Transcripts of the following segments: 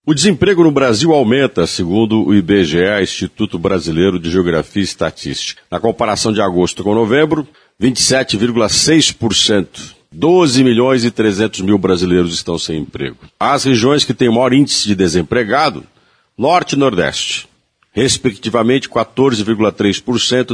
O desemprego no Brasil aumenta, segundo o IBGE, Instituto Brasileiro de Geografia e Estatística. Na comparação de agosto com novembro, 27,6%. 12 milhões e 300 mil brasileiros estão sem emprego. As regiões que têm maior índice de desempregado, Norte e Nordeste, respectivamente 14,3%,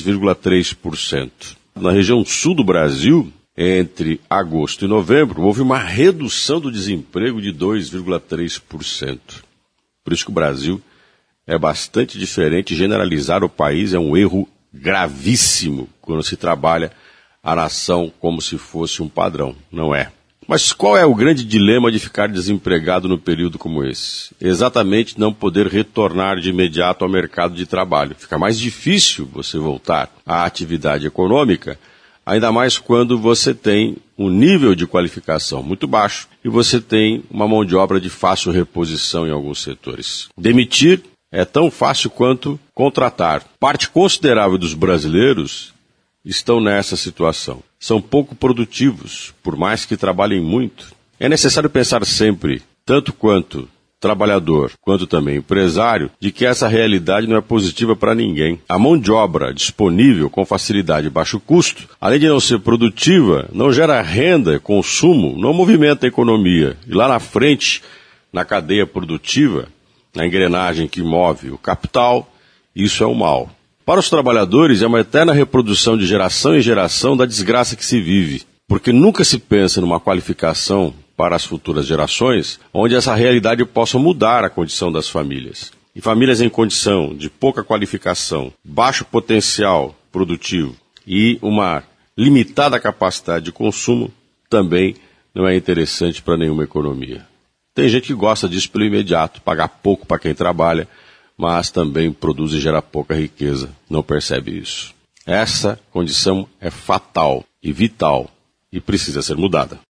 10,3%. Na região sul do Brasil, entre agosto e novembro, houve uma redução do desemprego de 2,3%. Por isso que o Brasil é bastante diferente. Generalizar o país é um erro gravíssimo quando se trabalha a nação como se fosse um padrão. Não é. Mas qual é o grande dilema de ficar desempregado no período como esse? Exatamente não poder retornar de imediato ao mercado de trabalho. Fica mais difícil você voltar à atividade econômica, ainda mais quando você tem um nível de qualificação muito baixo e você tem uma mão de obra de fácil reposição em alguns setores. Demitir é tão fácil quanto contratar. Parte considerável dos brasileiros estão nessa situação. São pouco produtivos, por mais que trabalhem muito. É necessário pensar sempre, tanto quanto trabalhador, quanto também empresário, de que essa realidade não é positiva para ninguém. A mão de obra disponível com facilidade e baixo custo, além de não ser produtiva, não gera renda, consumo, não movimenta a economia. E lá na frente, na cadeia produtiva, na engrenagem que move o capital, isso é o mal. Para os trabalhadores, é uma eterna reprodução de geração em geração da desgraça que se vive, porque nunca se pensa numa qualificação para as futuras gerações, onde essa realidade possa mudar a condição das famílias. E famílias em condição de pouca qualificação, baixo potencial produtivo e uma limitada capacidade de consumo também não é interessante para nenhuma economia. Tem gente que gosta disso pelo imediato, pagar pouco para quem trabalha, mas também produz e gera pouca riqueza, não percebe isso. Essa condição é fatal e vital e precisa ser mudada.